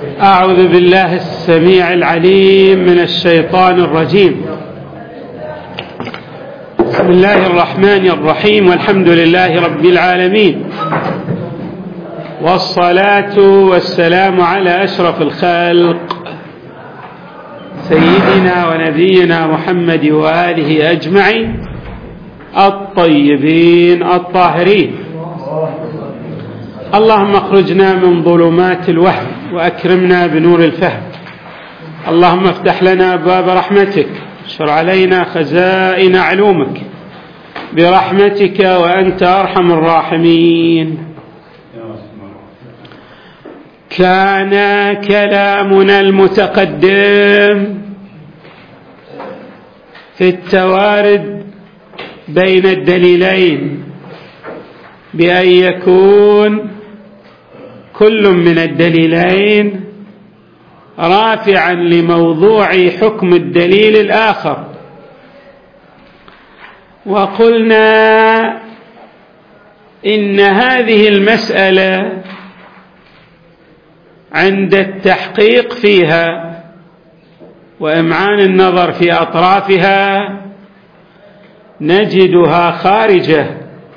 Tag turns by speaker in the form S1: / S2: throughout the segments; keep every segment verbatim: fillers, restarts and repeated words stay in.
S1: أعوذ بالله السميع العليم من الشيطان الرجيم. بسم الله الرحمن الرحيم، والحمد لله رب العالمين، والصلاة والسلام على أشرف الخلق سيدنا ونبينا محمد وآله أجمعين الطيبين الطاهرين. اللهم اخرجنا من ظلمات الوهم وأكرمنا بنور الفهم. اللهم افتح لنا أبواب رحمتك، اشر علينا خزائن علومك برحمتك وأنت أرحم الراحمين. كان كلامنا المتقدم في التوارد بين الدليلين بأن يكون كل من الدليلين رافعا لموضوع حكم الدليل الآخر، وقلنا إن هذه المسألة عند التحقيق فيها وإمعان النظر في أطرافها نجدها خارجة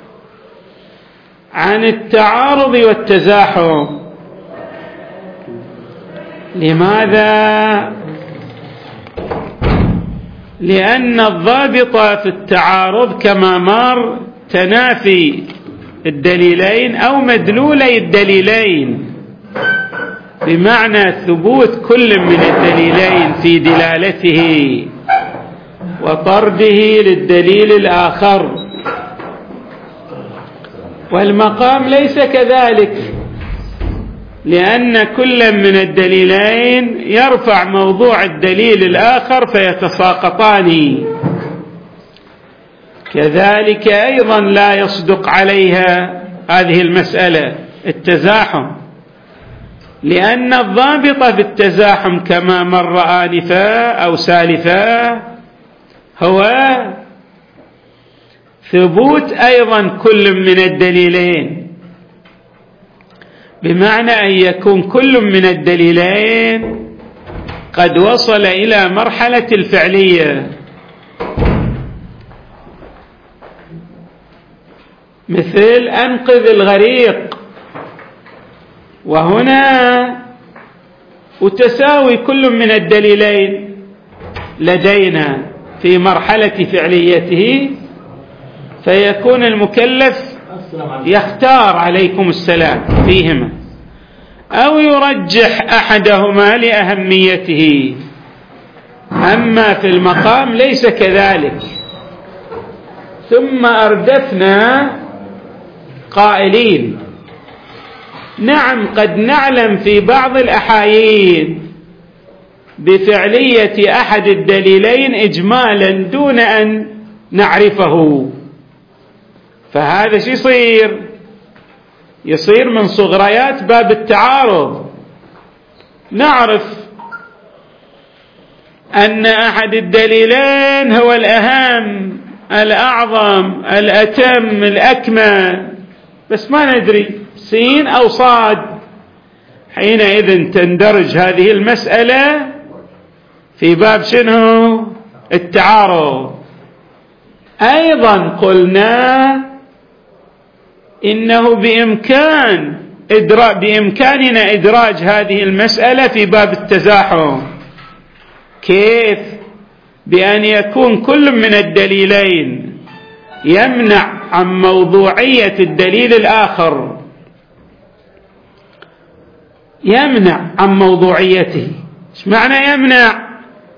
S1: عن التعارض والتزاحم. لماذا؟ لأن الضابط في التعارض كما مر تنافي الدليلين أو مدلولي الدليلين، بمعنى ثبوت كل من الدليلين في دلالته وطرده للدليل الآخر. والمقام ليس كذلك، لأن كل من الدليلين يرفع موضوع الدليل الآخر فيتساقطان. كذلك أيضا لا يصدق عليها هذه المسألة التزاحم، لأن الضابط في التزاحم كما مر آنفا أو سالفا هو ثبوت أيضا كل من الدليلين، بمعنى أن يكون كل من الدليلين قد وصل إلى مرحلة الفعلية، مثل أنقذ الغريق، وهنا وتساوي كل من الدليلين لدينا في مرحلة فعليته، فيكون المكلف يختار عليكم السلام فيهما أو يرجح أحدهما لأهميته. أما في المقام ليس كذلك. ثم أردفنا قائلين نعم قد نعلم في بعض الأحايين بفعلية أحد الدليلين إجمالا دون أن نعرفه، فهذا شو يصير؟ يصير من صغريات باب التعارض. نعرف أن أحد الدليلين هو الأهم الأعظم الأتم الأكمل، بس ما ندري سين أو صاد. حينئذ تندرج هذه المسألة في باب شنو؟ التعارض. أيضا قلنا إنه بإمكان إدراج بإمكاننا إدراج هذه المسألة في باب التزاحم. كيف؟ بأن يكون كل من الدليلين يمنع عن موضوعية الدليل الآخر، يمنع عن موضوعيته. ايش معنى يمنع؟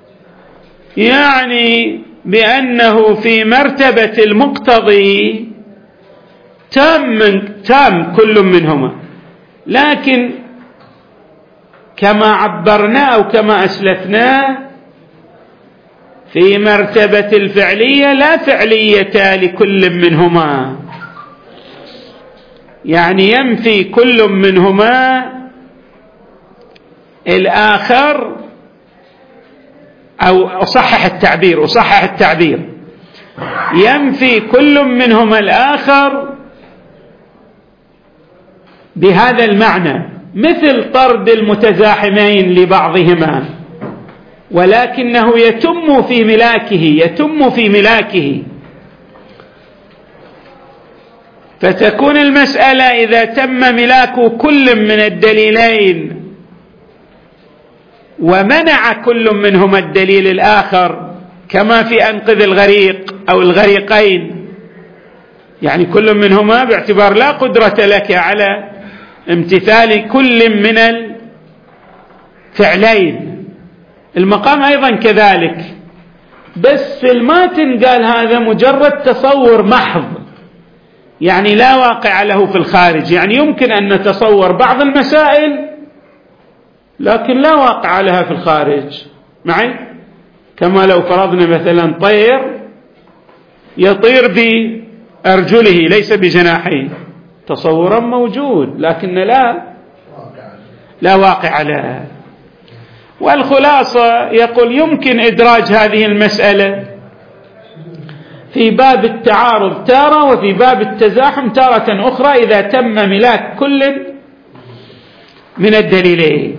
S1: يعني بأنه في مرتبة المقتضي تام من تام كل منهما، لكن كما عبرنا أو كما أسلفنا في مرتبة الفعلية لا فعلية لكل منهما، يعني ينفي كل منهما الآخر، أو أصحح التعبير أصحح التعبير ينفي كل منهما الآخر بهذا المعنى، مثل طرد المتزاحمين لبعضهما، ولكنه يتم في ملاكه يتم في ملاكه. فتكون المسألة إذا تم ملاك كل من الدليلين ومنع كل منهما الدليل الآخر، كما في أنقذ الغريق أو الغريقين، يعني كل منهما باعتبار لا قدرة لك على امتثال كل من الفعلين. المقام أيضا كذلك، بس في الماتن قال هذا مجرد تصور محض، يعني لا واقع له في الخارج. يعني يمكن أن نتصور بعض المسائل لكن لا واقع لها في الخارج معي، كما لو فرضنا مثلا طير يطير بأرجله ليس بجناحيه، تصورا موجود لكن لا لا واقع لها. والخلاصة يقول يمكن إدراج هذه المسألة في باب التعارض تارة وفي باب التزاحم تارة أخرى إذا تم ملاك كل من الدليلين.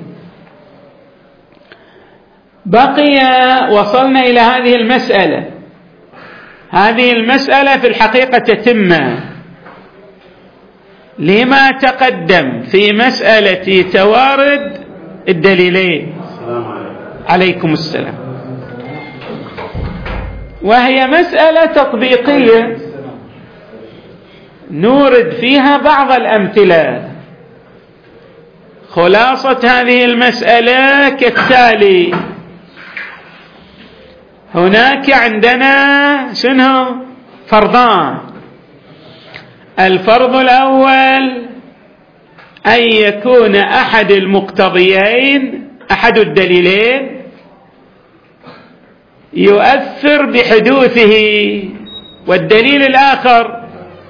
S1: بقي وصلنا إلى هذه المسألة. هذه المسألة في الحقيقة تتم لما تقدم في مسألة توارد الدليلين. عليكم السلام. وهي مسألة تطبيقية نورد فيها بعض الأمثلة. خلاصة هذه المسألة كالتالي: هناك عندنا شنو فرضان. الفرض الأول أن يكون أحد المقتضيين أحد الدليلين يؤثر بحدوثه، والدليل الآخر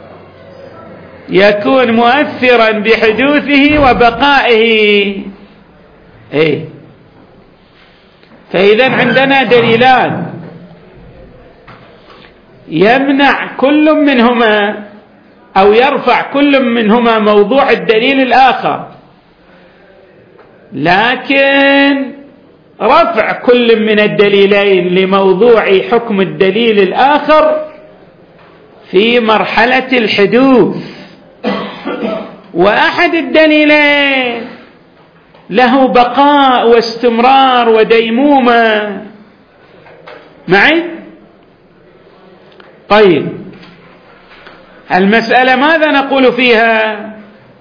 S1: يكون مؤثرا بحدوثه وبقائه. إيه؟ فإذا عندنا دليلان يمنع كل منهما أو يرفع كل منهما موضوع الدليل الآخر، لكن رفع كل من الدليلين لموضوع حكم الدليل الآخر في مرحلة الحدوث. وأحد الدليلين له بقاء واستمرار وديمومة معي. طيب المسألة ماذا نقول فيها؟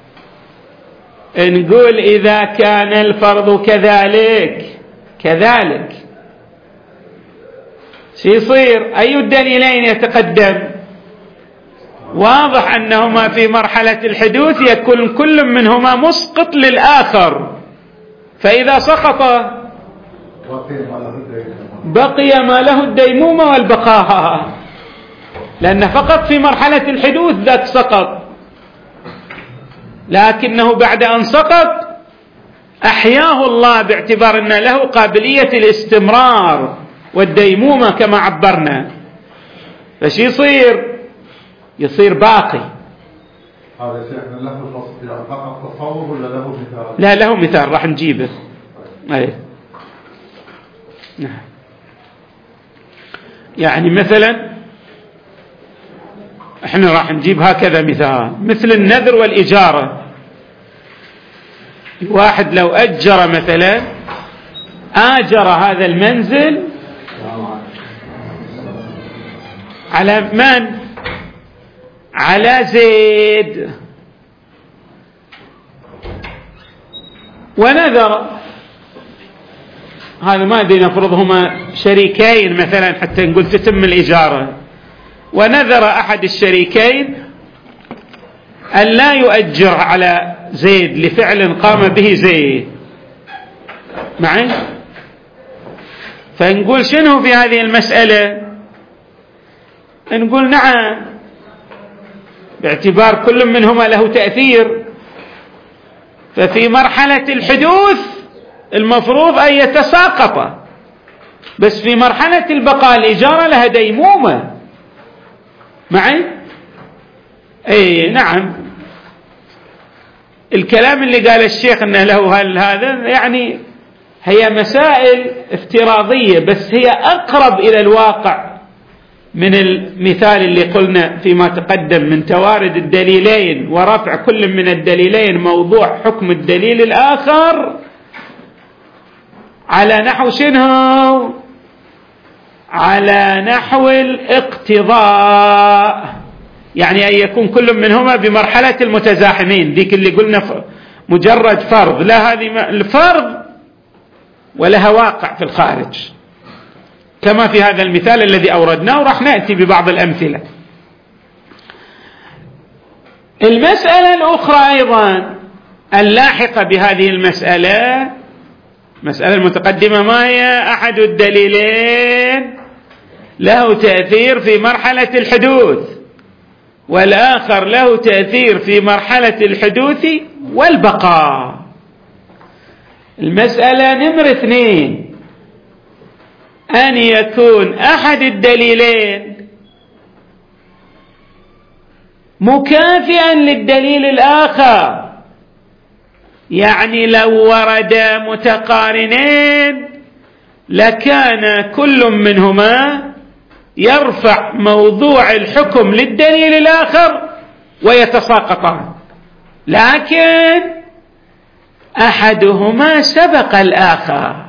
S1: نقول إذا كان الفرض كذلك كذلك سيصير أي الدليلين يتقدم؟ واضح أنهما في مرحلة الحدوث يكون كل منهما مسقط للآخر، فإذا سقط بقي ما له الديمومة والبقاء، لأن فقط في مرحلة الحدوث ذاك سقط، لكنه بعد أن سقط أحياه الله باعتبار أن له قابلية الاستمرار والديمومة كما عبرنا. فش يصير؟ يصير باقي.
S2: هذا شيء له فقط تصور ولا له مثال؟
S1: لا له مثال راح نجيبه. أي نعم. يعني مثلا احنا راح نجيب هكذا مثال، مثل النذر والإجارة. واحد لو أجر مثلا آجر هذا المنزل على من؟ على زيد، ونذر، هذا ما أدري نفرضهما شريكين مثلا حتى نقول تتم الإجارة، ونذر أحد الشريكين أن لا يؤجر على زيد لفعل قام به زيد معي. فنقول شنو في هذه المسألة؟ نقول نعم، باعتبار كل منهما له تأثير، ففي مرحلة الحدوث المفروض أن يتساقط، بس في مرحلة البقاء الإجارة لها ديمومة معي. أي نعم. الكلام اللي قال الشيخ أنه له هذا يعني هي مسائل افتراضية، بس هي أقرب إلى الواقع من المثال اللي قلنا فيما تقدم من توارد الدليلين ورفع كل من الدليلين موضوع حكم الدليل الآخر على نحو شنو؟ على نحو الاقتضاء، يعني أن يكون كل منهما بمرحلة المتزاحمين. ذيك اللي قلنا مجرد فرض، لا، هذه الفرض ولها واقع في الخارج كما في هذا المثال الذي أوردناه، وراح نأتي ببعض الأمثلة. المسألة الأخرى أيضا اللاحقة بهذه المسألة، مسألة المتقدمة، ما هي؟ أحد الدليلين له تأثير في مرحلة الحدوث والآخر له تأثير في مرحلة الحدوث والبقاء. المسألة نمرة اثنين أن يكون أحد الدليلين مكافئا للدليل الآخر، يعني لو ورد متقارنين لكان كل منهما يرفع موضوع الحكم للدليل الآخر ويتساقطان، لكن أحدهما سبق الآخر،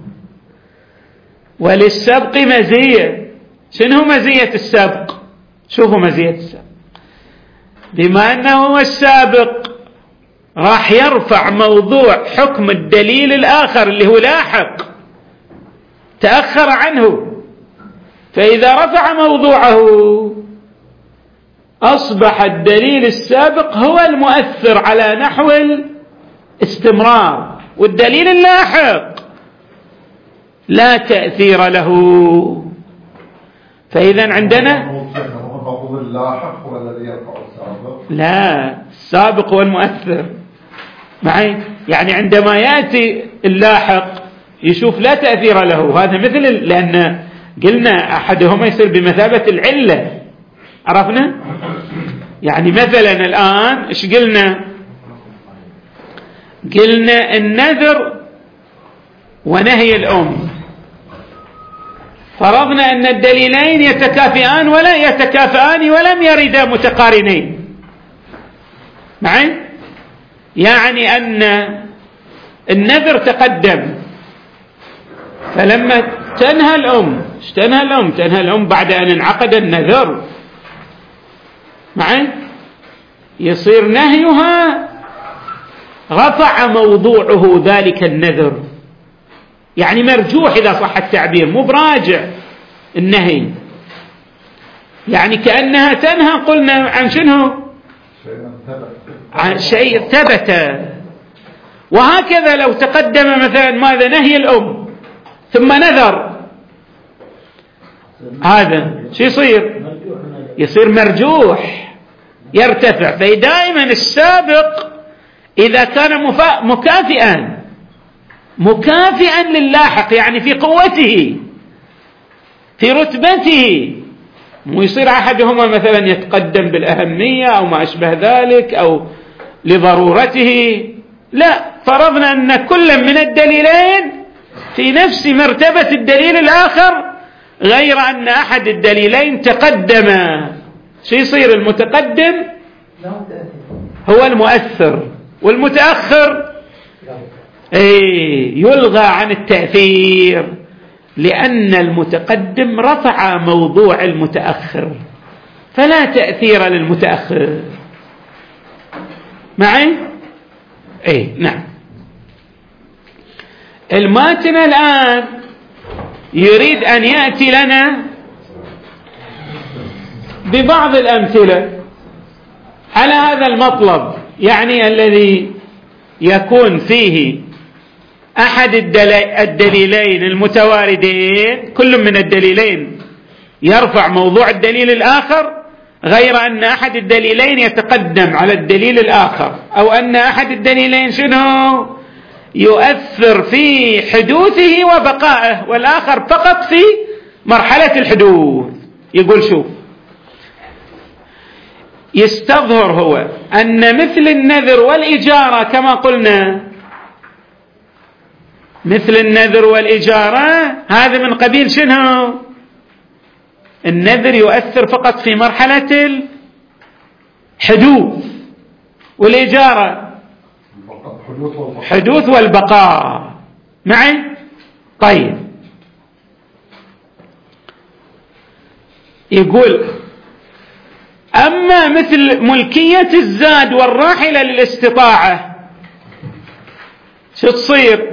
S1: وللسبق مزية. شنو مزية السبق؟ شوفوا مزية السبق، بما أنه هو السابق راح يرفع موضوع حكم الدليل الآخر اللي هو لاحق تأخر عنه، فإذا رفع موضوعه أصبح الدليل السابق هو المؤثر على نحو الاستمرار، والدليل اللاحق لا تأثير له. فإذا عندنا لا، السابق هو المؤثر معي، يعني عندما يأتي اللاحق يشوف لا تأثير له، هذا مثل، لأن قلنا أحدهما يصير بمثابة العلة، عرفنا؟ يعني مثلا الآن إيش قلنا؟ قلنا النذر ونهي الأم، فرضنا أن الدليلين يتكافئان ولا يتكافئان ولم يردا متقارنين معي، يعني أن النذر تقدم، فلما تنهى الأم، ايش تنهى الأم؟ تنهى الأم بعد أن انعقد النذر معي، يصير نهيها رفع موضوعه ذلك النذر، يعني مرجوح إذا صح التعبير، مو براجع النهي، يعني كأنها تنهى، قلنا عن شنو؟ عن شيء ثبت. وهكذا لو تقدم مثلا ماذا؟ نهي الأم ثم نذر، هذا شو يصير؟ يصير مرجوح، يرتفع. فدائما السابق إذا كان مكافئا مكافئا للاحق، يعني في قوته في رتبته، مو يصير أحدهما مثلا يتقدم بالأهمية أو ما أشبه ذلك أو لضرورته، لا، فرضنا أن كل من الدليلين في نفس مرتبة الدليل الآخر، غير أن أحد الدليلين تقدم. شو يصير؟ المتقدم هو المؤثر، والمتأخر ايه يلغى عن التأثير، لأن المتقدم رفع موضوع المتأخر فلا تأثير للمتأخر معي. ايه نعم. الماتن الآن يريد أن يأتي لنا ببعض الأمثلة على هذا المطلب، يعني الذي يكون فيه أحد الدليلين المتواردين، كل من الدليلين يرفع موضوع الدليل الآخر، غير أن أحد الدليلين يتقدم على الدليل الآخر، أو أن أحد الدليلين شنو؟ يؤثر في حدوثه وبقائه، والآخر فقط في مرحلة الحدوث. يقول شوف، يستظهر هو أن مثل النذر والإجارة كما قلنا، مثل النذر والإجارة هذا من قبيل شنو؟ النذر يؤثر فقط في مرحلة الحدوث، والإجارة حدوث والبقاء معي. طيب يقول أما مثل ملكية الزاد والراحلة للاستطاعة شو تصير؟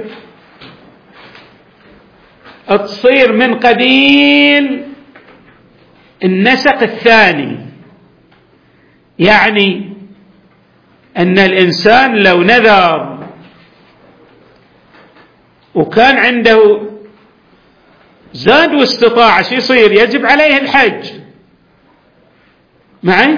S1: تصير من قبيل النسق الثاني، يعني أن الإنسان لو نذر وكان عنده زاد واستطاعة شو يصير؟ يجب عليه الحج معي.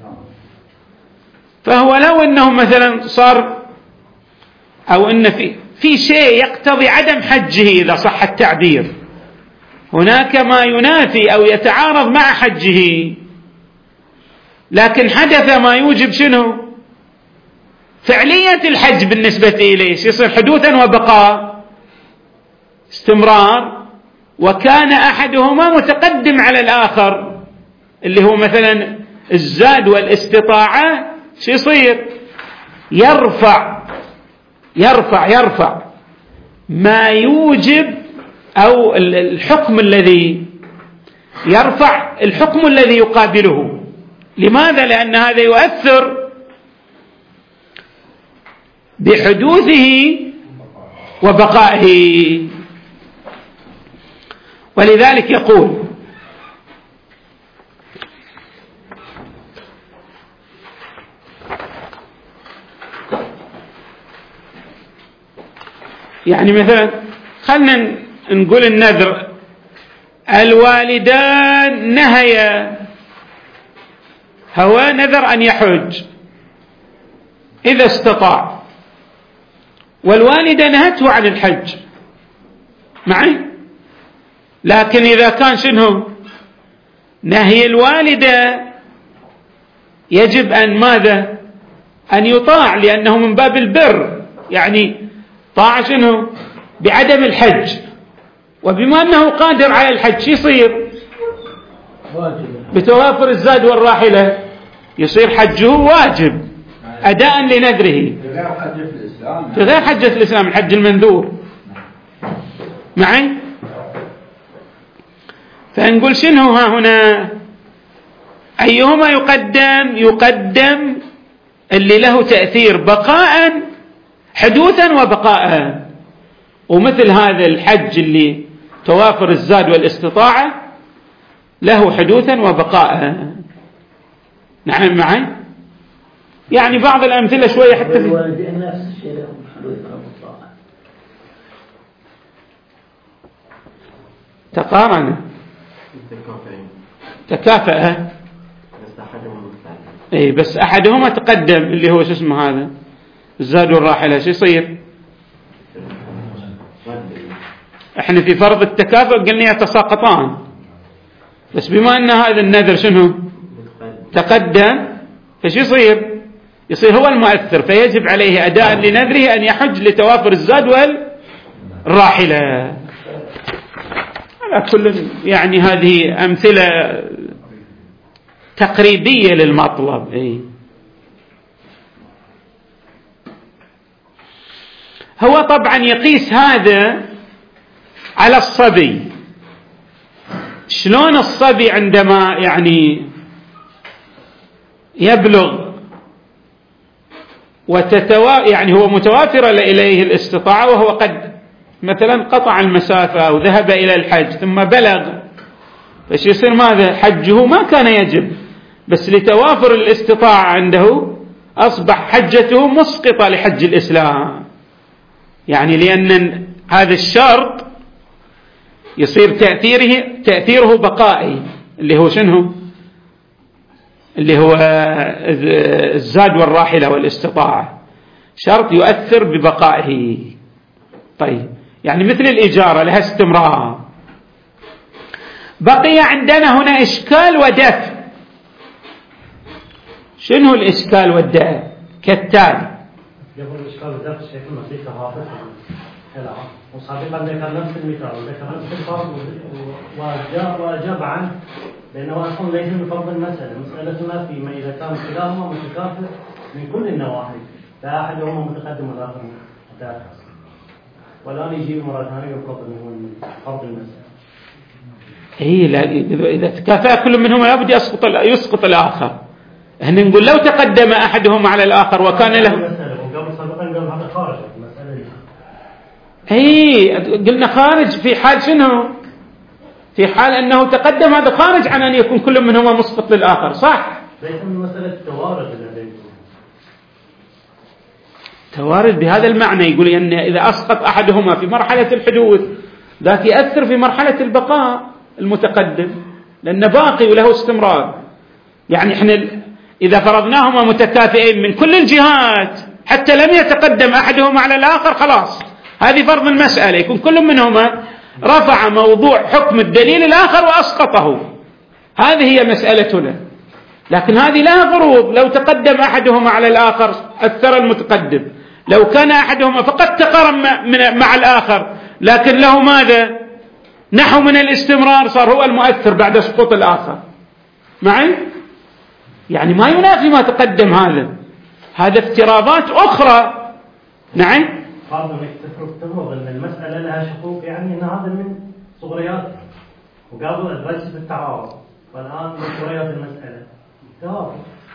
S1: فهو لو أنه مثلا صار أو أن في في شيء يقتضي عدم حجه إذا صح التعبير، هناك ما ينافي أو يتعارض مع حجه، لكن حدث ما يوجب شنو؟ فعلية الحج بالنسبة إليه يصير حدوثا وبقاء، استمرار، وكان أحدهما متقدم على الآخر اللي هو مثلا الزاد والاستطاعة شو يصير؟ يرفع يرفع يرفع ما يوجب أو الحكم الذي يرفع الحكم الذي يقابله. لماذا؟ لأن هذا يؤثر بحدوثه وبقائه. ولذلك يقول يعني مثلا خلنا نقول النذر، الوالدان نهيا، هو نذر أن يحج إذا استطاع، والوالدة نهته عن الحج معي. لكن إذا كان شنو نهي الوالدة يجب أن ماذا؟ أن يطاع، لأنه من باب البر، يعني طاعة شنو؟ بعدم الحج. وبما أنه قادر على الحج يصير بتوافر الزاد والراحلة يصير حجه واجب أداء لنذره في غير حجة الإسلام، الحج المنذور معي. فنقول شنو ها هنا؟ أيهما يقدم؟ يقدم اللي له تأثير بقاء، حدوثا وبقاء. ومثل هذا الحج اللي توافر الزاد والاستطاعة له حدوثا وبقاء. نعم معي. يعني بعض الأمثلة شوية حتى
S3: الوالدين نفس الشيء لهم حدوثا وبقاء،
S1: تقارن تكافأ. اي بس احدهما تقدم اللي هو شو اسمه هذا الزاد والراحلة، شو يصير؟ احنا في فرض التكافؤ قلنا يتساقطان، بس بما ان هذا النذر شنو تقدم فش يصير؟ يصير هو المؤثر، فيجب عليه اداء لنذره ان يحج لتوافر الزاد والراحلة. على كل يعني هذه امثلة تقريبية للمطلب. اي هو طبعا يقيس هذا على الصبي. شلون الصبي عندما يعني يبلغ وتتوا يعني هو متوافر إليه الاستطاعة، وهو قد مثلا قطع المسافة أو ذهب إلى الحج ثم بلغ، فش يصير ماذا؟ حجه ما كان يجب، بس لتوافر الاستطاعة عنده أصبح حجته مسقطة لحج الإسلام، يعني لأن هذا الشرط يصير تأثيره تأثيره بقائي، اللي هو شنو؟ اللي هو الزاد والراحلة والاستطاعة، شرط يؤثر ببقائه. طيب يعني مثل الإجارة لها استمرار. بقي عندنا هنا إشكال ودفع. شنو الإشكال والداء؟ كالتالي.
S4: يقول الإشكال والداء في الشيخ المسيح هذا وسابقا ذكر نفس المثال وذكر نفس الفرق وأجاب وأجاب عنه لأنه أصلا ليس من فرض المسألة، مسألتنا فيما إذا كان كلاهما متكافئ من كل النواحي، لا أحدهما متقدم والآخر متأخر. والآن يجيب مرة ثانية ويفرض من فرض المسألة.
S1: إيه لا، إذا تكافأ كل منهما لابد يسقط يسقط الآخر. احنا نقول لو تقدم أحدهما على الآخر وكان له.
S4: وقبل سابقا قال هذا خارج المسألة.
S1: إيه قلنا خارج في حال شنو؟ في حال أنه تقدم، هذا خارج عن أن يكون كل منهما مسقط للآخر، صح؟
S4: ليس من مسألة التوارد لديكم.
S1: توارد بهذا المعنى، يقول أن إذا أسقط أحدهما في مرحلة الحدوث ذاك يأثر في مرحلة البقاء المتقدم، لأنه باقي وله استمرار. يعني إحنا إذا فرضناهما متكافئين من كل الجهات حتى لم يتقدم أحدهما على الآخر، خلاص هذه فرض المسألة، يكون كل منهما رفع موضوع حكم الدليل الآخر وأسقطه. هذه هي مسألتنا. لكن هذه لها فروض. لو تقدم أحدهما على الآخر أثر المتقدم، لو كان أحدهما فقد تقارن مع الآخر لكن له ماذا؟ نحو من الاستمرار، صار هو المؤثر بعد سقوط الآخر. معي؟ يعني ما ينافي ما تقدم. هذا هذا افتراضات أخرى. نعم؟
S4: بعض انك تفرض ان المساله لها شقوق، يعني ان هذا من صغريات وقبل الرجل بالتعارض، والان من صغريات المساله تهافت.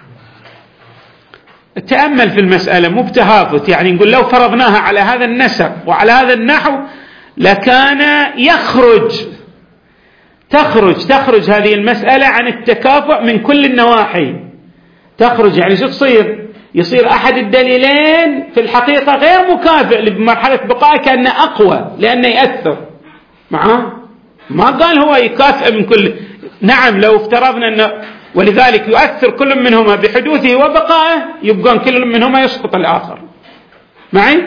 S1: تأمل في المسألة، مو بتهافت. يعني نقول لو فرضناها على هذا النسق وعلى هذا النحو لكان يخرج تخرج تخرج هذه المسألة عن التكافؤ من كل النواحي. تخرج يعني شو تصير؟ يصير أحد الدليلين في الحقيقة غير مكافئ بمرحلة بقائه، كأنه أقوى لأنه يأثر معه. ما قال هو يكافئ من كل. نعم لو افترضنا أنه ولذلك يؤثر كل منهما بحدوثه وبقائه، يبقى كل منهما يسقط الآخر. معي؟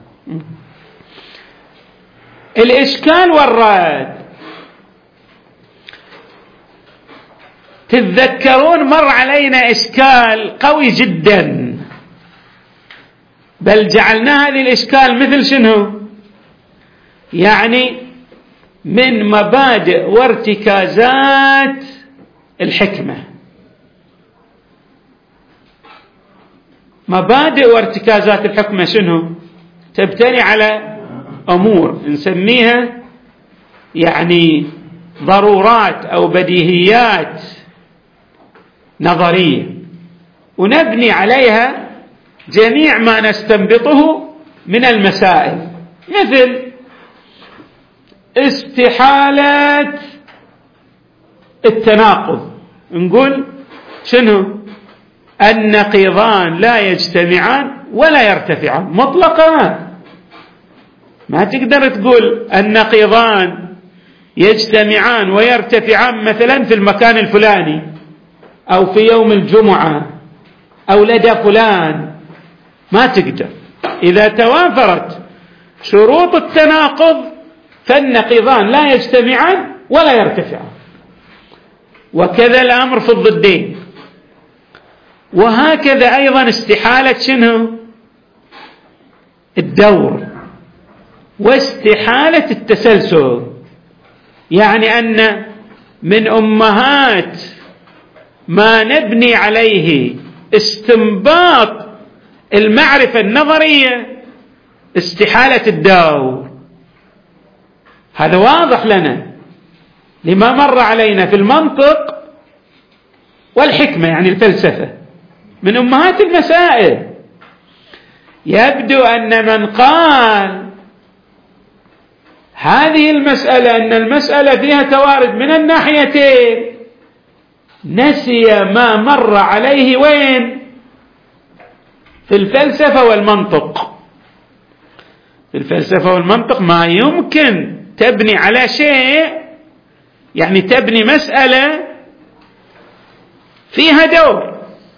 S1: الإشكال والرد. تتذكرون مر علينا إشكال قوي جدا، بل جعلنا هذه الإشكال مثل شنو؟ يعني من مبادئ وارتكازات الحكمة. مبادئ وارتكازات الحكمة شنو؟ تبتني على أمور نسميها يعني ضرورات أو بديهيات نظرية، ونبني عليها جميع ما نستنبطه من المسائل، مثل استحالة التناقض. نقول شنو؟ النقيضان لا يجتمعان ولا يرتفعان مطلقا. ما تقدر تقول النقيضان يجتمعان ويرتفعان مثلا في المكان الفلاني أو في يوم الجمعة أو لدى فلان، ما تقدر. إذا توافرت شروط التناقض فالنقيضان لا يجتمعان ولا يرتفعان، وكذا الأمر في الضدين. وهكذا أيضا استحالة شنو؟ الدور واستحالة التسلسل. يعني أن من أمهات ما نبني عليه استنباط المعرفة النظرية استحالة الدور. هذا واضح لنا لما مر علينا في المنطق والحكمة، يعني الفلسفة من أمهات المسائل. يبدو أن من قال هذه المسألة أن المسألة فيها توارد من الناحيتين نسي ما مر عليه وين؟ في الفلسفة والمنطق. في الفلسفة والمنطق ما يمكن تبني على شيء، يعني تبني مسألة فيها دور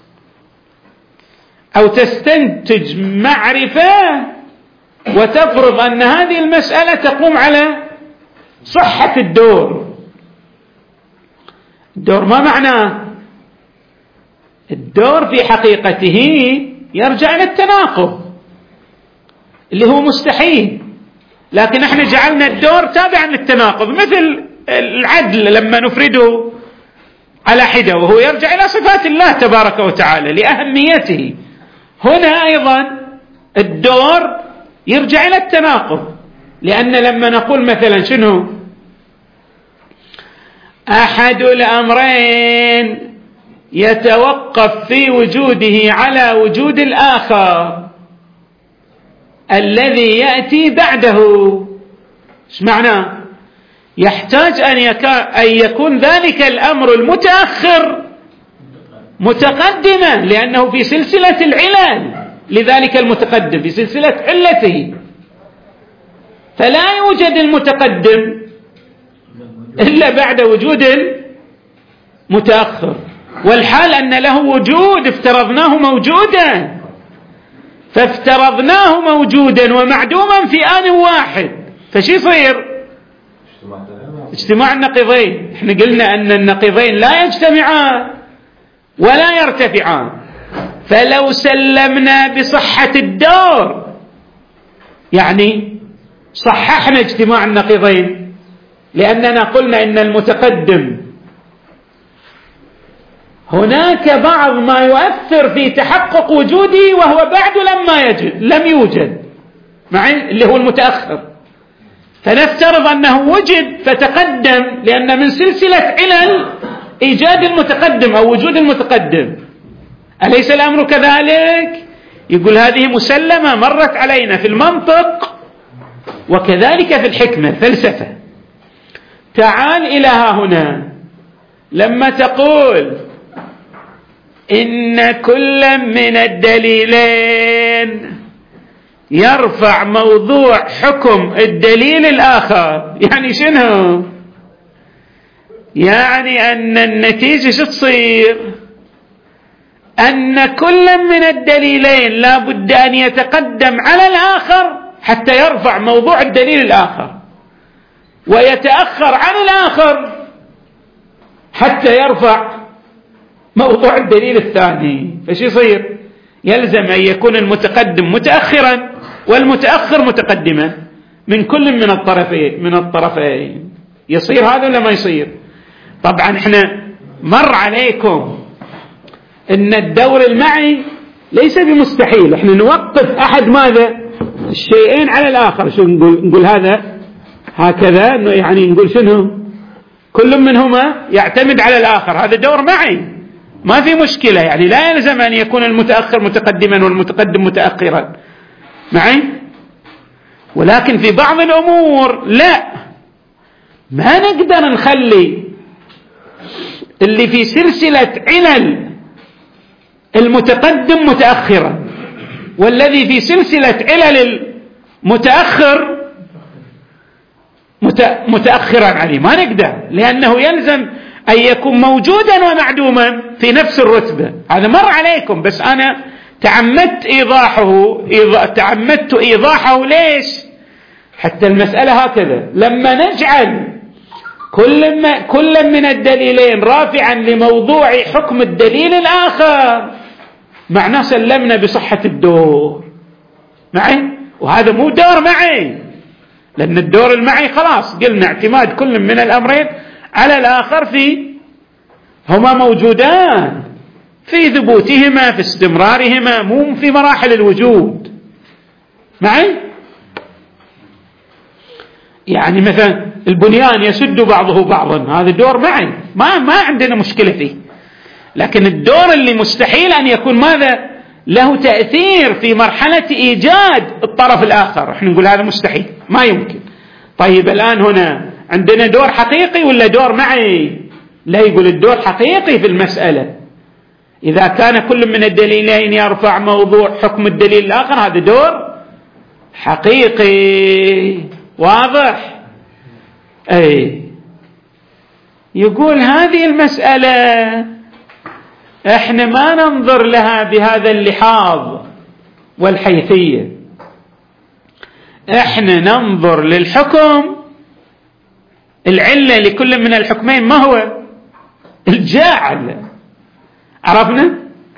S1: أو تستنتج معرفة وتفرض أن هذه المسألة تقوم على صحة الدور. الدور ما معناه؟ الدور في حقيقته يرجع إلى التناقض اللي هو مستحيل، لكن احنا جعلنا الدور تابعا للتناقض، مثل العدل لما نفرده على حدة وهو يرجع إلى صفات الله تبارك وتعالى لأهميته. هنا أيضا الدور يرجع إلى التناقض، لأن لما نقول مثلا شنو أحد الأمرين يتوقف في وجوده على وجود الآخر الذي يأتي بعده، ايش معناه؟ يحتاج أن, يكا أن يكون ذلك الأمر المتأخر متقدما، لأنه في سلسلة العلل لذلك المتقدم، في سلسلة علته، فلا يوجد المتقدم إلا بعد وجود المتأخر، والحال أن له وجود افترضناه موجودا، فافترضناه موجودا ومعدوما في آن واحد، فشي يصير؟ اجتماع النقيضين. احنا قلنا أن النقيضين لا يجتمعان ولا يرتفعان، فلو سلمنا بصحة الدور يعني صححنا اجتماع النقيضين، لأننا قلنا إن المتقدم هناك بعض ما يؤثر في تحقق وجوده وهو بعد لما يجد لم يوجد معي اللي هو المتأخر، فنفترض أنه وجد فتقدم، لأن من سلسلة علل إيجاد المتقدم أو وجود المتقدم. أليس الأمر كذلك؟ يقول هذه مسلمة مرت علينا في المنطق وكذلك في الحكمة الفلسفة. تعال إلى ها هنا، لما تقول إن كل من الدليلين يرفع موضوع حكم الدليل الآخر، يعني شنو؟ يعني أن النتيجة شو تصير؟ أن كل من الدليلين لا بد أن يتقدم على الآخر حتى يرفع موضوع الدليل الآخر، ويتأخر عن الآخر حتى يرفع موضوع الدليل الثاني. فش يصير؟ يلزم أن يكون المتقدم متأخرا والمتأخر متقدما من كل من الطرفين من الطرفين. يصير هذا ولا ما يصير؟ طبعا احنا مر عليكم ان الدور المعي ليس بمستحيل، احنا نوقف احد ماذا الشيئين على الاخر. شو نقول؟ نقول هذا هكذا، يعني نقول شنو؟ كل منهما يعتمد على الاخر، هذا دور معي ما في مشكلة، يعني لا يلزم ان يكون المتأخر متقدما والمتقدم متأخرا معي. ولكن في بعض الامور لا، ما نقدر نخلي اللي في سلسلة علل المتقدم متأخرا والذي في سلسلة علل المتأخر متأخرا عليه، ما نقدر، لأنه يلزم أن يكون موجودا ومعدوما في نفس الرتبة. هذا مر عليكم، بس أنا تعمدت إيضاحه إيضا... تعمدت إيضاحه ليش؟ حتى المسألة هكذا، لما نجعل كل, ما... كل من الدليلين رافعا لموضوع حكم الدليل الآخر معناه سلمنا بصحة الدور معي، وهذا مو دور معي، لأن الدور المعي خلاص قلنا اعتماد كل من الأمرين على الآخر في هما موجودان في ثبوتهما في استمرارهما، مو في مراحل الوجود معي. يعني مثلا البنيان يسد بعضه بعضا، هذا دور معي ما ما عندنا مشكلة فيه، لكن الدور اللي مستحيل أن يكون ماذا له تأثير في مرحلة إيجاد الطرف الآخر، احنا نقول هذا مستحيل ما يمكن. طيب الآن هنا عندنا دور حقيقي ولا دور معي؟ لا، يقول الدور حقيقي في المسألة. إذا كان كل من الدليلين يرفع موضوع حكم الدليل الآخر هذا دور حقيقي واضح. أي يقول هذه المسألة احنا ما ننظر لها بهذا اللحاظ والحيثية، احنا ننظر للحكم العلة لكل من الحكمين ما هو؟ الجاعل. عرفنا؟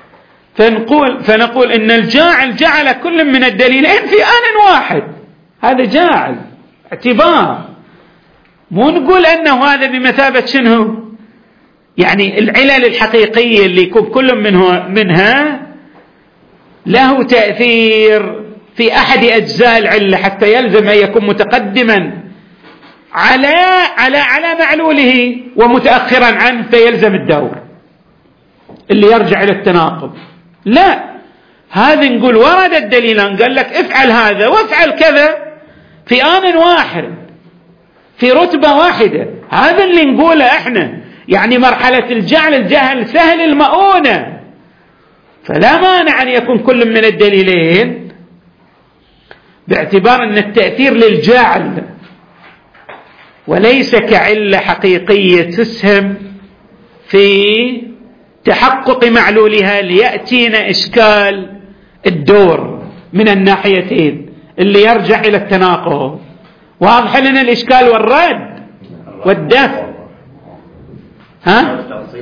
S1: فنقول, فنقول إن الجاعل جعل كل من الدليلين في آن واحد، هذا جاعل اعتبار. مو نقول أنه هذا بمثابة شنو، يعني العلل الحقيقية اللي يكون كل منه منها له تأثير في أحد أجزاء العلة حتى يلزم أن يكون متقدما على على على معلوله ومتأخرا عنه فيلزم الدور اللي يرجع إلى التناقض. لا، هذا نقول ورد الدليلان قال لك افعل هذا وافعل كذا في آن واحد في رتبة واحدة، هذا اللي نقوله احنا. يعني مرحلة الجعل الجهل سهل المؤونة، فلا مانع أن يكون كل من الدليلين باعتبار أن التأثير للجعل وليس كعلة حقيقية تسهم في تحقق معلولها ليأتينا إشكال الدور من الناحيتين اللي يرجع إلى التناقض. واضح لنا الإشكال والرد والدفع. ها؟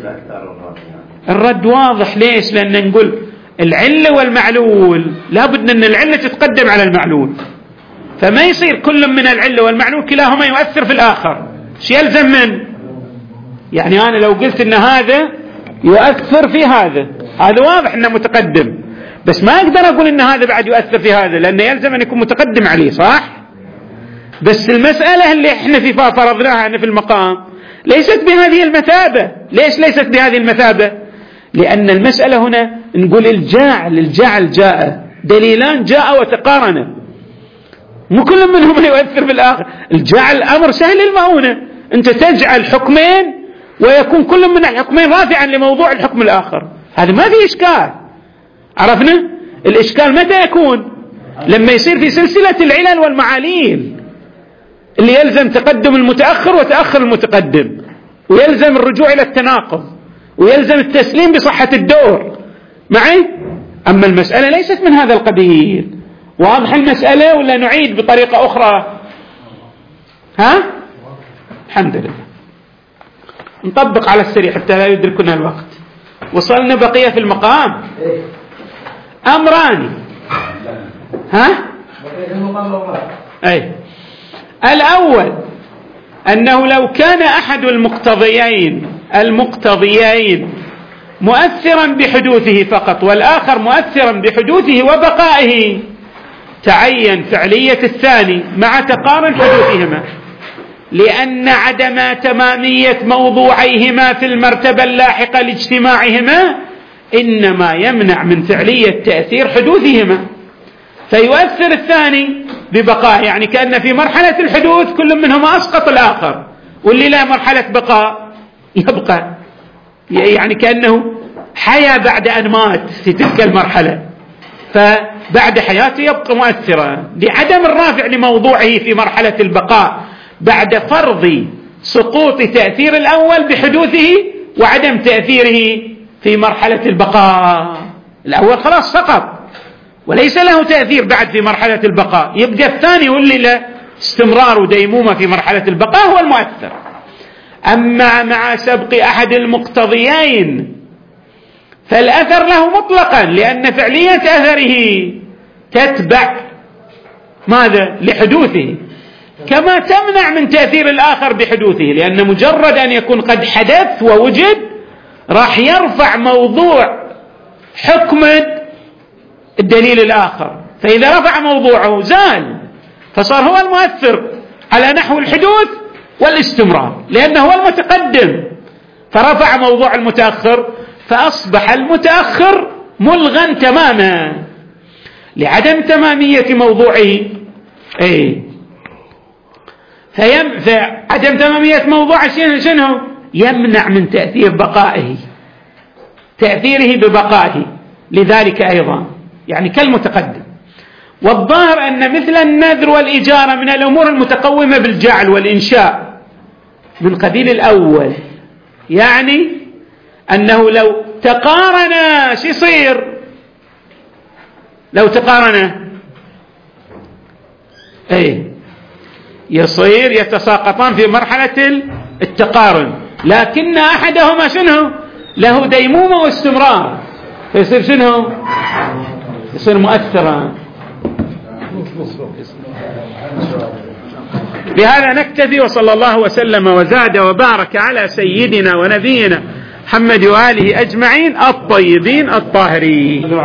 S1: الرد واضح. ليش؟ لأن نقول العلة والمعلول لابد أن العلة تتقدم على المعلول، فما يصير كل من العلة والمعلول كلاهما يؤثر في الآخر. ايش يلزم من؟ يعني أنا لو قلت أن هذا يؤثر في هذا، هذا واضح أنه متقدم، بس ما أقدر أقول أن هذا بعد يؤثر في هذا لأنه يلزم أن يكون متقدم عليه، صح؟ بس المسألة اللي احنا في فرضناها في المقام ليست بهذه المثابة. ليش ليست بهذه المثابة؟ لأن المسألة هنا نقول الجاعل الجاعل جاء دليلان جاء وتقارنا، مو كل منهم يؤثر بالآخر. الجاعل أمر سهل المؤونة، أنت تجعل حكمين ويكون كل من الحكمين رافعا لموضوع الحكم الآخر، هذا ما في إشكال. عرفنا الإشكال متى يكون؟ لما يصير في سلسلة العلل والمعاليل اللي يلزم تقدم المتأخر وتأخر المتقدم، ويلزم الرجوع إلى التناقض، ويلزم التسليم بصحة الدور معي. أما المسألة ليست من هذا القبيل. واضح المسألة ولا نعيد بطريقة أخرى؟ ها؟ الحمد لله. نطبق على السريع حتى لا يدركنا الوقت. وصلنا بقية في المقام أمران. ها؟ أي الأول أنه لو كان أحد المقتضيين المقتضيين مؤثرا بحدوثه فقط والآخر مؤثرا بحدوثه وبقائه تعين فعلية الثاني مع تقارن حدوثهما، لأن عدم تمامية موضوعيهما في المرتبة اللاحقة لاجتماعهما إنما يمنع من فعلية تأثير حدوثهما، فيؤثر الثاني ببقاء. يعني كأن في مرحلة الحدوث كل منهما أسقط الآخر، واللي لا مرحلة بقاء يبقى، يعني كأنه حيا بعد أن مات في تلك المرحلة، فبعد حياته يبقى مؤثرا لعدم الرافع لموضوعه في مرحلة البقاء بعد فرض سقوط تأثير الأول بحدوثه وعدم تأثيره في مرحلة البقاء. الأول خلاص سقط وليس له تأثير بعد في مرحلة البقاء، يبقى الثاني واللي له استمرار وديمومة في مرحلة البقاء هو المؤثر. أما مع سبق أحد المقتضيين فالأثر له مطلقا، لأن فعلية أثره تتبع ماذا؟ لحدوثه، كما تمنع من تأثير الآخر بحدوثه، لأن مجرد أن يكون قد حدث ووجد راح يرفع موضوع حكم الدليل الآخر، فإذا رفع موضوعه زال، فصار هو المؤثر على نحو الحدوث والاستمرار، لأنه هو المتقدم، فرفع موضوع المتأخر، فأصبح المتأخر ملغا تماما لعدم تمامية موضوعه. أي فيم... فعدم تمامية موضوع شنو؟ يمنع من تأثير بقائه، تأثيره ببقائه، لذلك أيضا يعني كالمتقدم. والظاهر أن مثل النذر والإجارة من الأمور المتقومة بالجعل والإنشاء من قبيل الأول، يعني أنه لو تقارنا شو يصير؟ لو تقارنا أي يصير يتساقطان في مرحلة التقارن، لكن أحدهما شنو؟ له ديمومة واستمرار، فيصير شنو؟ يصير مؤثرا. بهذا نكتفي، وصلى الله وسلم وزاد وبارك على سيدنا ونبينا محمد وآله أجمعين الطيبين الطاهرين.